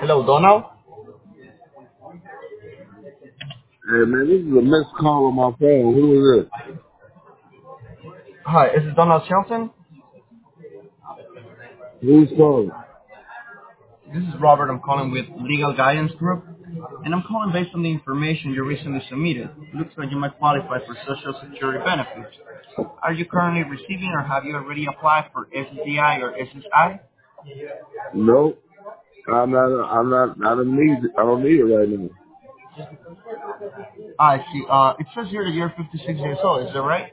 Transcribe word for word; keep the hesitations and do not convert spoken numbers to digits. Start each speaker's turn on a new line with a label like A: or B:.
A: Hello, Donald.
B: Hey man, this is a missed call on my phone. Who is this?
A: Hi, is it Donald Shelton?
B: Who's calling?
A: This is Robert. I'm calling with Legal Guidance Group, and I'm calling based on the information you recently submitted. Looks like you might qualify for Social Security benefits. Are you currently receiving or have you already applied for S S D I or S S I?
B: No, I'm not. I'm not. I don't need. it. I don't need it right now.
A: I see. Uh, it says here that you're fifty-six years old. Is that right?